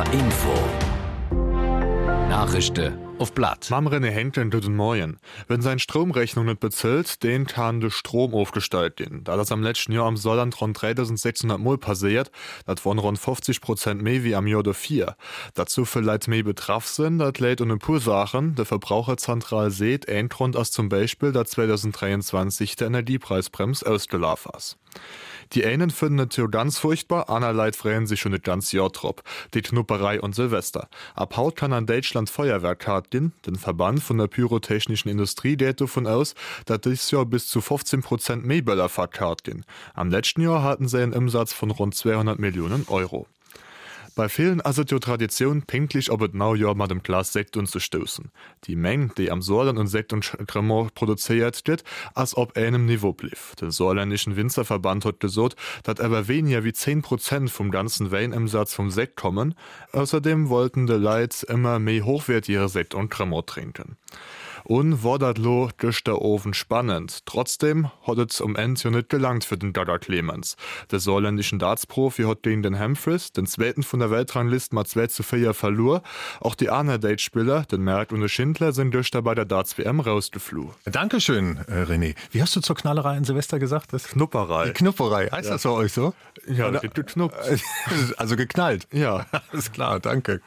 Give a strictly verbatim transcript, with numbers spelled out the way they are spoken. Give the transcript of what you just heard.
Info. Nachrichten auf Blatt. Mam René Henkel guten Morgen. Wenn sein Stromrechnung nicht bezahlt, den kann der Strom aufgestellt gehen. Da das am letzten Jahr am Saarland rund dreitausendsechshundert Mal passiert, das waren rund fünfzig Prozent mehr wie am Jahr davor. Dazu vielleicht mehr betroffen sind, das lädt ohne pur Sachen. Der Verbraucherzentral sieht, ein Grund als zum Beispiel, dass zweitausenddreiundzwanzig der Energiepreisbremse ausgelaufen ist. Die einen finden es ja ganz furchtbar, andere Leute freuen sich schon das ganze Jahr drauf. Die Knupperei und Silvester. Ab Haut kann an Deutschland Feuerwerk gehen. Den Verband von der pyrotechnischen Industrie geht davon aus, dass dieses Jahr bis zu fünfzehn Prozent mehr Böller verkauft gehen. Am letzten Jahr hatten sie einen Umsatz von rund zweihundert Millionen Euro. Bei vielen ist es ja Tradition, pünktlich ob es Neujahr mit dem Glas Sekt anzustoßen. Die Menge, die am Saarland und Sekt und Cremant produziert wird, als ob einem Niveau blieb. Der saarländischen Winzerverband hat gesagt, dass aber weniger wie zehn Prozent vom ganzen Weinumsatz vom Sekt kommen. Außerdem wollten die Leute immer mehr hochwertigere Sekt und Cremant trinken. Und war das lo durch der Ofen spannend. Trotzdem hat es um Ende ja nicht gelangt für den Gaga Clemens. Der saarländischen Darts-Profi hat gegen den Humphries, den zweiten von der Weltrangliste, mal zwei zu vier verloren. Auch die anderen Date-Spieler, den Merck und der Schindler, sind durch dabei der Darts-W M rausgeflogen. Dankeschön, äh, René. Wie hast du zur Knallerei in Silvester gesagt? Das Knupperei. Die Knupperei. Heißt Ja. das bei euch so? Ja, Oder- geknuppt. Also geknallt. Ja. Alles klar, danke.